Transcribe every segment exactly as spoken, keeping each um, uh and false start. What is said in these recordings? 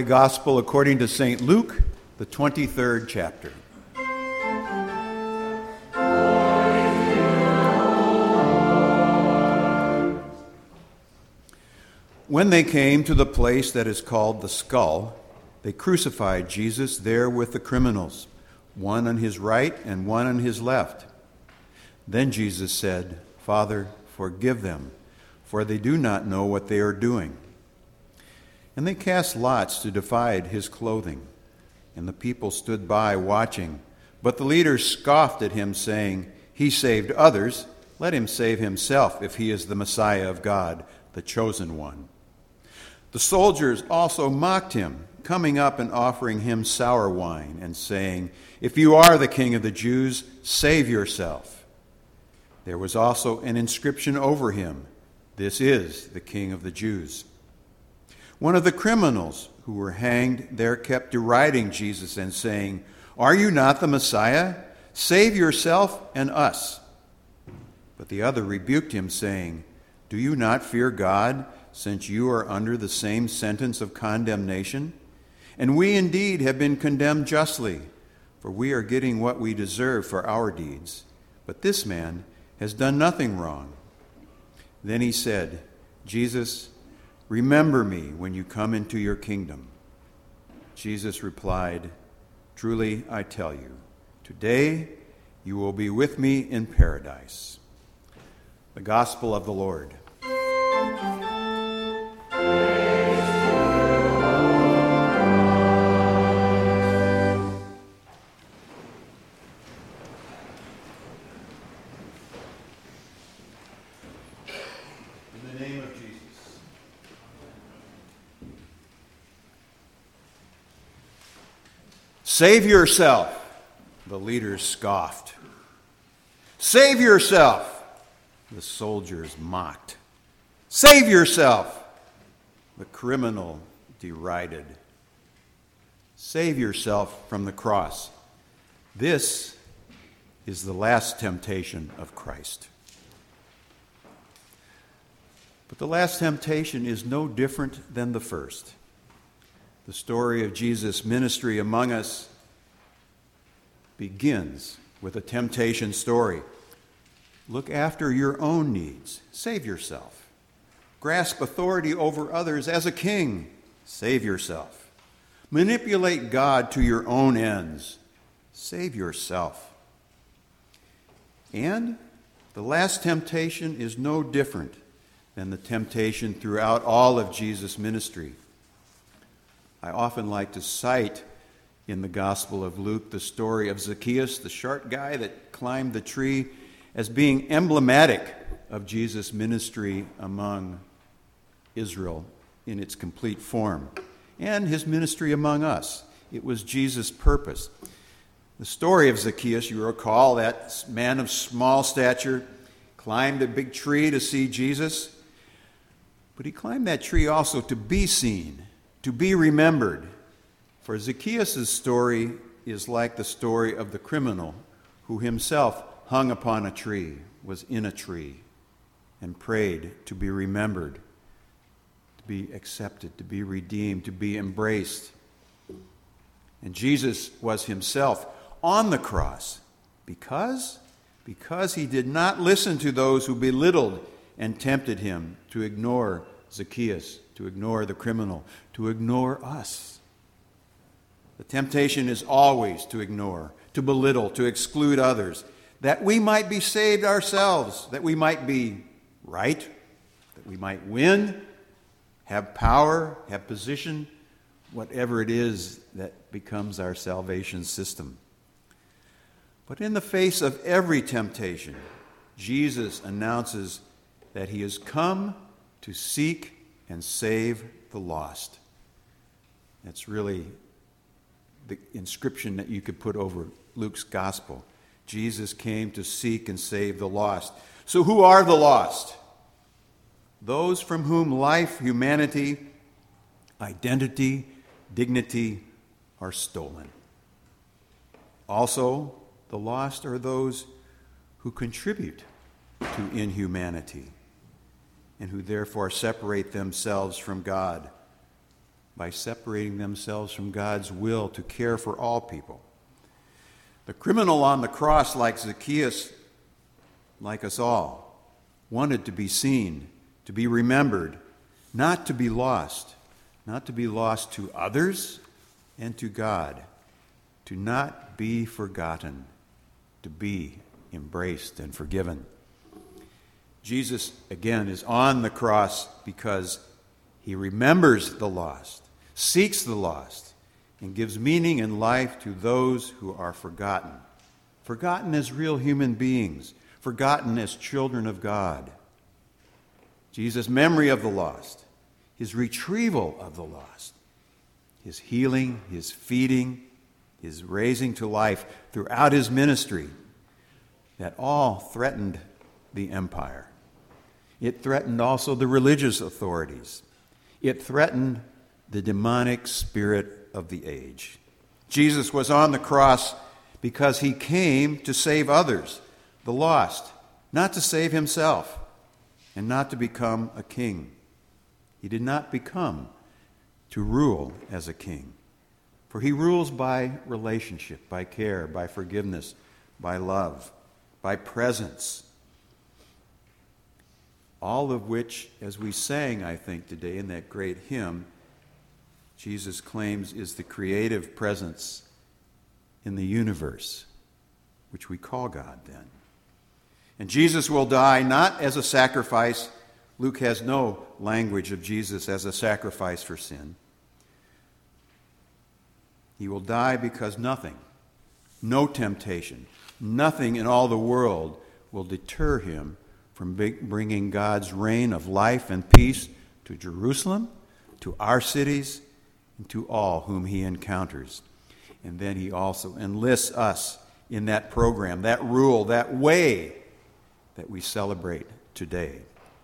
Gospel according to Saint Luke, the twenty-third chapter. When they came to the place that is called the Skull, they crucified Jesus there with the criminals, one on his right and one on his left. Then Jesus said, "Father, forgive them, for they do not know what they are doing." And they cast lots to divide his clothing, and the people stood by watching. But the leaders scoffed at him, saying, "He saved others, let him save himself if he is the Messiah of God, the chosen one." The soldiers also mocked him, coming up and offering him sour wine, and saying, "If you are the King of the Jews, save yourself." There was also an inscription over him, "This is the King of the Jews." One of the criminals who were hanged there kept deriding Jesus and saying, "Are you not the Messiah? Save yourself and us." But the other rebuked him, saying, "Do you not fear God, since you are under the same sentence of condemnation? And we indeed have been condemned justly, for we are getting what we deserve for our deeds. But this man has done nothing wrong." Then he said, "Jesus, remember me when you come into your kingdom." Jesus replied, "Truly I tell you, today you will be with me in paradise." The Gospel of the Lord. "Save yourself," the leaders scoffed. "Save yourself," the soldiers mocked. "Save yourself," the criminal derided. Save yourself from the cross. This is the last temptation of Christ. But the last temptation is no different than the first. The story of Jesus' ministry among us begins with a temptation story. Look after your own needs. Save yourself. Grasp authority over others as a king. Save yourself. Manipulate God to your own ends. Save yourself. And the last temptation is no different than the temptation throughout all of Jesus' ministry. I often like to cite in the Gospel of Luke the story of Zacchaeus, the short guy that climbed the tree, as being emblematic of Jesus' ministry among Israel in its complete form, and his ministry among us. It was Jesus' purpose. The story of Zacchaeus, you recall, that man of small stature climbed a big tree to see Jesus, but he climbed that tree also to be seen, to be remembered. For Zacchaeus' story is like the story of the criminal who himself hung upon a tree, was in a tree, and prayed to be remembered, to be accepted, to be redeemed, to be embraced. And Jesus was himself on the cross because, because he did not listen to those who belittled and tempted him to ignore Zacchaeus, to ignore the criminal, to ignore us. The temptation is always to ignore, to belittle, to exclude others, that we might be saved ourselves, that we might be right, that we might win, have power, have position, whatever it is that becomes our salvation system. But in the face of every temptation, Jesus announces that he has come to seek and save the lost. That's really the inscription that you could put over Luke's gospel. Jesus came to seek and save the lost. So who are the lost? Those from whom life, humanity, identity, dignity are stolen. Also, the lost are those who contribute to inhumanity and who therefore separate themselves from God. by separating themselves from God's will to care for all people. The criminal on the cross, like Zacchaeus, like us all, wanted to be seen, to be remembered, not to be lost, not to be lost to others and to God, to not be forgotten, to be embraced and forgiven. Jesus, again, is on the cross because he remembers the lost, seeks the lost, and gives meaning and life to those who are forgotten. Forgotten as real human beings, forgotten as children of God. Jesus' memory of the lost, his retrieval of the lost, his healing, his feeding, his raising to life throughout his ministry, that all threatened the empire. It threatened also the religious authorities. It threatened the demonic spirit of the age. Jesus was on the cross because he came to save others, the lost, not to save himself, and not to become a king. He did not become to rule as a king, for he rules by relationship, by care, by forgiveness, by love, by presence. All of which, as we sang, I think, today in that great hymn, Jesus claims is the creative presence in the universe, which we call God then. And Jesus will die not as a sacrifice. Luke has no language of Jesus as a sacrifice for sin. He will die because nothing, no temptation, nothing in all the world will deter him from bringing God's reign of life and peace to Jerusalem, to our cities, and to all whom he encounters. And then he also enlists us in that program, that rule, that way that we celebrate today.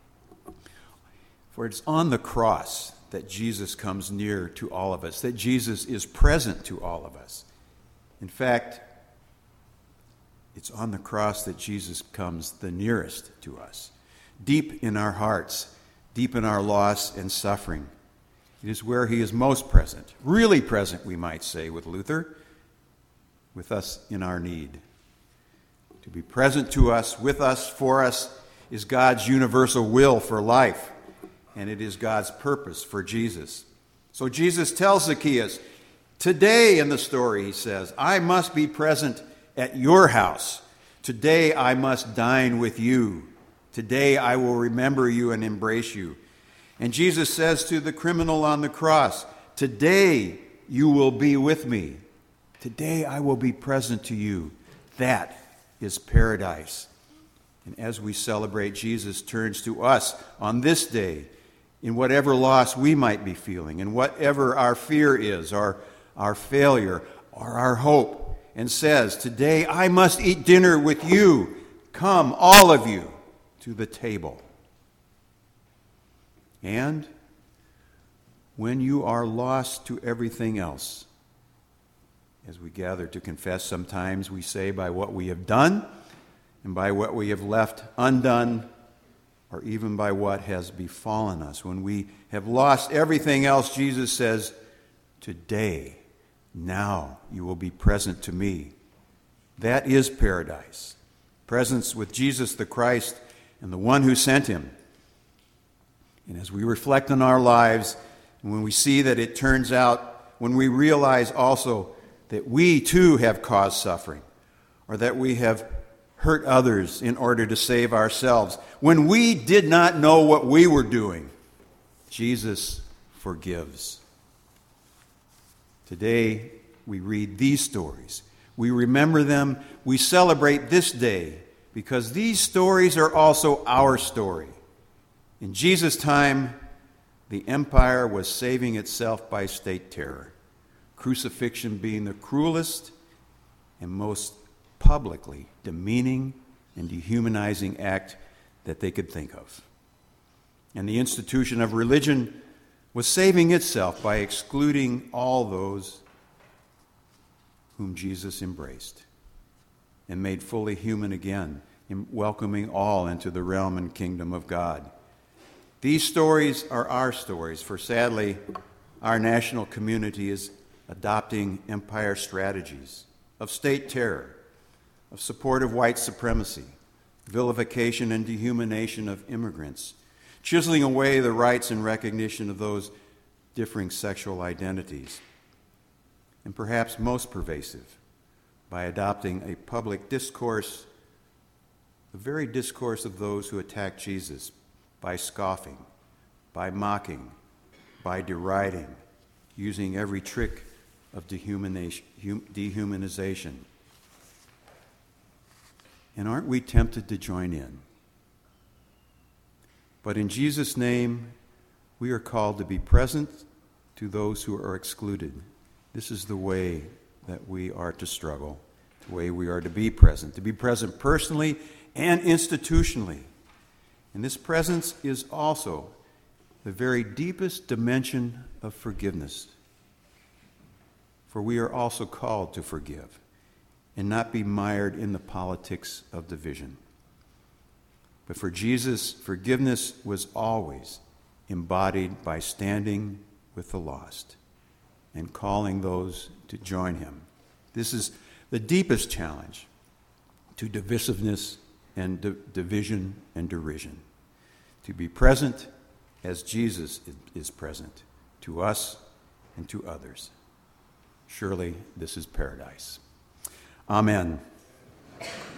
For it's on the cross that Jesus comes near to all of us, that Jesus is present to all of us. In fact, it's on the cross that Jesus comes the nearest to us, deep in our hearts, deep in our loss and suffering. It is where he is most present, really present, we might say, with Luther, with us in our need. To be present to us, with us, for us, is God's universal will for life, and it is God's purpose for Jesus. So Jesus tells Zacchaeus, today in the story, he says, I must be present at your house. Today I must dine with you. Today I will remember you and embrace you. And Jesus says to the criminal on the cross, today you will be with me. Today I will be present to you. That is paradise. And as we celebrate, Jesus turns to us on this day in whatever loss we might be feeling, in whatever our fear is, or our failure, or our hope, and says, today I must eat dinner with you. Come, all of you, to the table. And when you are lost to everything else, as we gather to confess, sometimes we say by what we have done and by what we have left undone, or even by what has befallen us. When we have lost everything else, Jesus says, today, now you will be present to me. That is paradise. Presence with Jesus the Christ and the one who sent him. And as we reflect on our lives, and when we see that it turns out, when we realize also that we too have caused suffering, or that we have hurt others in order to save ourselves, when we did not know what we were doing, Jesus forgives. Today, we read these stories. We remember them. We celebrate this day because these stories are also our story. In Jesus' time, the empire was saving itself by state terror, crucifixion being the cruelest and most publicly demeaning and dehumanizing act that they could think of. And the institution of religion was saving itself by excluding all those whom Jesus embraced and made fully human again, in welcoming all into the realm and kingdom of God. These stories are our stories, for sadly, our national community is adopting empire strategies of state terror, of support of white supremacy, vilification and dehumanization of immigrants, chiseling away the rights and recognition of those differing sexual identities, and perhaps most pervasive, by adopting a public discourse, the very discourse of those who attack Jesus, by scoffing, by mocking, by deriding, using every trick of dehumanization. And aren't we tempted to join in? But in Jesus' name, we are called to be present to those who are excluded. This is the way that we are to struggle, the way we are to be present, to be present personally and institutionally. And this presence is also the very deepest dimension of forgiveness. For we are also called to forgive and not be mired in the politics of division. But for Jesus, forgiveness was always embodied by standing with the lost and calling those to join him. This is the deepest challenge to divisiveness and di- division and derision. To be present as Jesus is present to us and to others. Surely this is paradise. Amen.